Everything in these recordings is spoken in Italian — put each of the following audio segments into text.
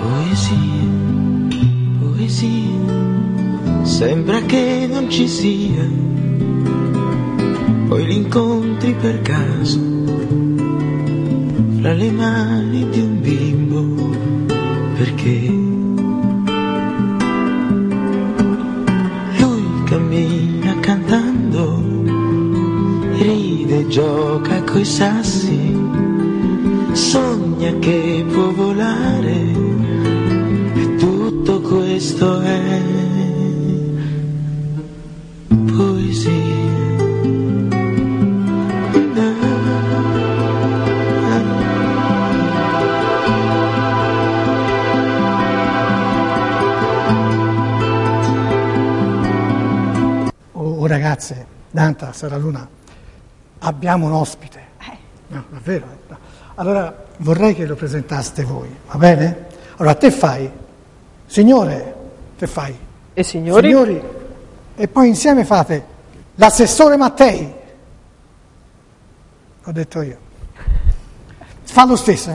Poesia, poesia, sembra che non ci sia, poi li incontri per caso, fra le mani di un bimbo, perché lui cammina cantando, ride, gioca coi sassi, sogna che può volare, e tutto questo è poesia. Oh, ragazze, Danta, Sara Luna, abbiamo un ospite. No, davvero. No. Allora vorrei che lo presentaste voi, va bene? Allora te fai, signore, te fai. E signori? Signori, e poi insieme fate l'assessore Mattei. Ho detto io. Fa lo stesso.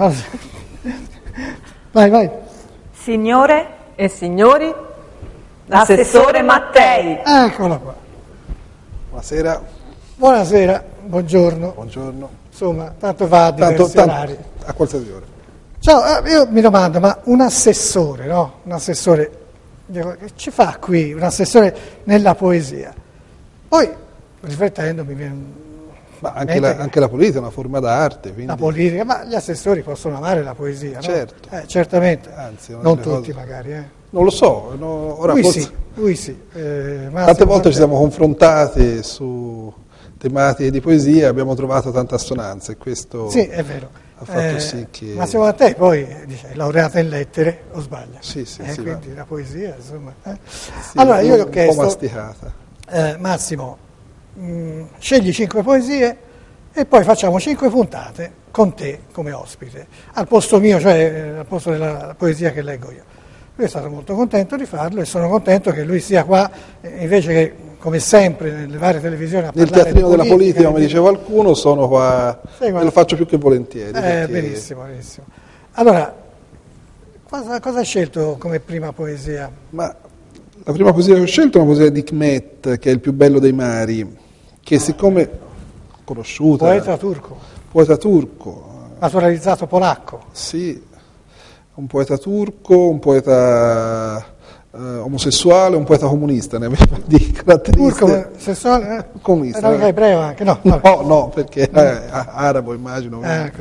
Vai, vai. Signore e signori, l'assessore Mattei. Eccolo qua. Buonasera. Buonasera, buongiorno. Buongiorno. Insomma, tanto va a diversi orari. A qualsiasi ora. Ciao, io mi domando, ma un assessore, no? Un assessore, dico, che ci fa qui un assessore nella poesia? Poi, riflettendo, mi viene Ma anche la politica è una forma d'arte. Quindi... la politica, ma gli assessori possono amare la poesia, no? Certo. Certamente. Anzi, non tutti magari. Non lo so, ora lui forse... sì, lui sì. Tante volte ci siamo confrontati su tematiche di poesia, abbiamo trovato tanta assonanza e questo sì, è vero. ha fatto sì che... Massimo Mattei poi dice, è laureata in lettere, o sbaglia? Sì, quindi la poesia, insomma. Sì, allora io gli ho chiesto... un po' masticata. Massimo, scegli 5 poesie e poi facciamo 5 puntate con te come ospite, al posto mio, cioè al posto della poesia che leggo io. Lui è stato molto contento di farlo e sono contento che lui sia qua, invece che, come sempre, nelle varie televisioni a nel parlare teatrino di della politica, come dice qualcuno, sono qua, sì, e lo faccio più che volentieri. Perché... Benissimo, benissimo. Allora, cosa hai scelto come prima poesia? Ma la prima poesia che ho scelto è una poesia di Hikmet, che è il più bello dei mari, che siccome conosciuta... Poeta turco. Naturalizzato polacco. Sì, un poeta turco, un poeta omosessuale, un poeta comunista, ne aveva di caratteristiche. Turco, sessuale? Comunista. Era mica ebreo anche, no? No, perché è arabo, immagino. Ecco.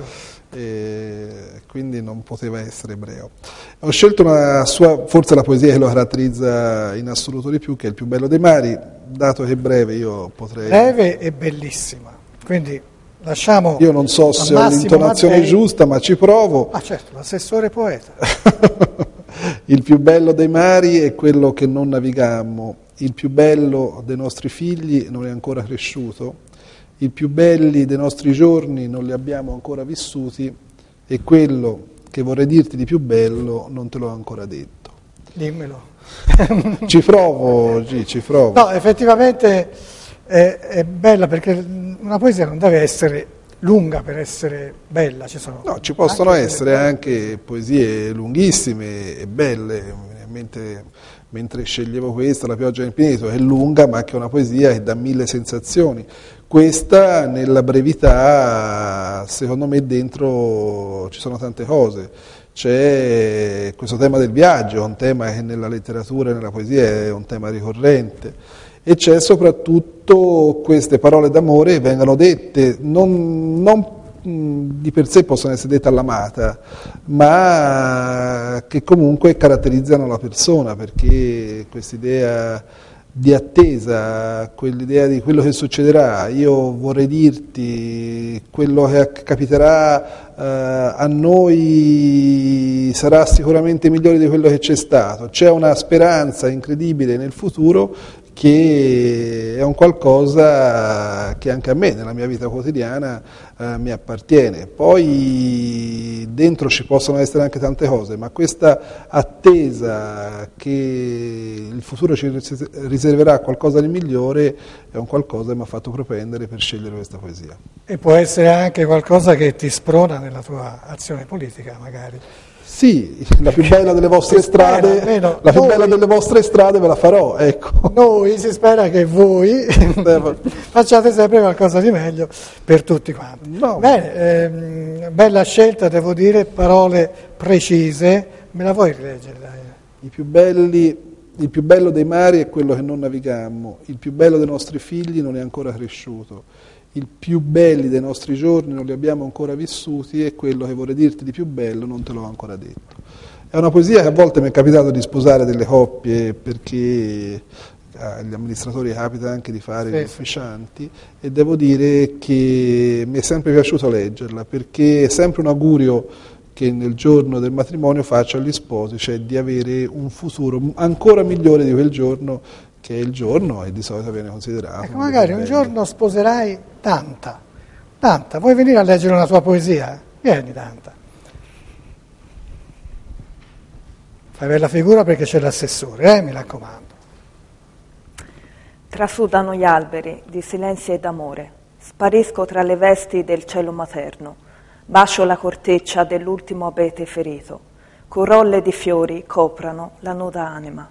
Quindi non poteva essere ebreo. Ho scelto una sua, forse la poesia che lo caratterizza in assoluto di più, che è il più bello dei mari, dato che è breve io potrei... Breve e bellissima, quindi lasciamo... Io non so se ho l'intonazione giusta, ma ci provo. Ah certo, l'assessore poeta. Il più bello dei mari è quello che non navigammo, il più bello dei nostri figli non è ancora cresciuto, i più belli dei nostri giorni non li abbiamo ancora vissuti e quello che vorrei dirti di più bello non te l'ho ancora detto. Dimmelo. Ci provo, ci provo. No, effettivamente è bella perché una poesia non deve essere lunga per essere bella. Ci possono essere anche poesie lunghissime e belle. Mentre sceglievo questa, La pioggia nell'infinito, è lunga ma anche è una poesia che dà mille sensazioni. Questa nella brevità, secondo me dentro ci sono tante cose. C'è questo tema del viaggio, un tema che nella letteratura e nella poesia è un tema ricorrente, e c'è soprattutto queste parole d'amore che vengono dette, non di per sé possono essere dette all'amata, ma che comunque caratterizzano la persona, perché quest'idea di attesa, quell'idea di quello che succederà, io vorrei dirti, quello che capiterà a noi sarà sicuramente migliore di quello che c'è stato, c'è una speranza incredibile nel futuro che è un qualcosa che anche a me nella mia vita quotidiana mi appartiene. Poi dentro ci possono essere anche tante cose, ma questa attesa che il futuro ci riserverà qualcosa di migliore è un qualcosa che mi ha fatto propendere per scegliere questa poesia. E può essere anche qualcosa che ti sprona nella tua azione politica, magari. Sì, la più bella delle vostre strade, almeno la più noi- bella delle vostre strade ve la farò, ecco. Noi si spera che voi facciate sempre qualcosa di meglio per tutti quanti. No. Bene, bella scelta, devo dire, parole precise. Me la vuoi rileggere, dai? Il più bello dei mari è quello che non navigammo, il più bello dei nostri figli non è ancora cresciuto, il più belli dei nostri giorni non li abbiamo ancora vissuti e quello che vorrei dirti di più bello non te l'ho ancora detto. È una poesia che a volte mi è capitato di sposare delle coppie perché agli amministratori capita anche di fare gli ufficianti e devo dire che mi è sempre piaciuto leggerla perché è sempre un augurio che nel giorno del matrimonio faccio agli sposi, cioè di avere un futuro ancora migliore di quel giorno che è il giorno e di solito viene considerato. Ecco, magari un giorno sposerai Danta. Danta, vuoi venire a leggere una tua poesia? Vieni, Danta. Fai bella figura perché c'è l'assessore, mi raccomando. Trasudano gli alberi di silenzio ed amore, sparisco tra le vesti del cielo materno, bacio la corteccia dell'ultimo abete ferito, corolle di fiori coprano la nuda anima.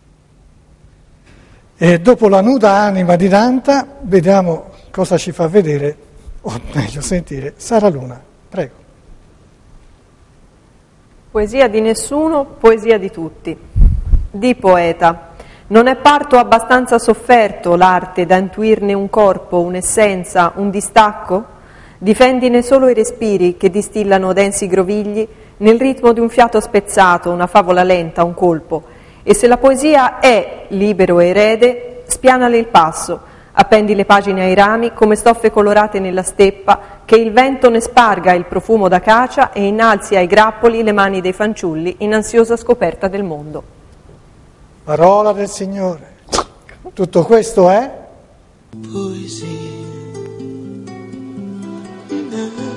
E dopo la nuda anima di Danta, vediamo cosa ci fa vedere, o meglio sentire, Sara Luna. Prego. Poesia di nessuno, poesia di tutti. Di poeta. Non è parto abbastanza sofferto l'arte da intuirne un corpo, un'essenza, un distacco? Difendine solo i respiri che distillano densi grovigli nel ritmo di un fiato spezzato, una favola lenta, un colpo. E se la poesia è libero erede, spianale il passo, appendi le pagine ai rami come stoffe colorate nella steppa, che il vento ne sparga il profumo d'acacia e innalzi ai grappoli le mani dei fanciulli in ansiosa scoperta del mondo. Parola del Signore. Tutto questo è Poesia.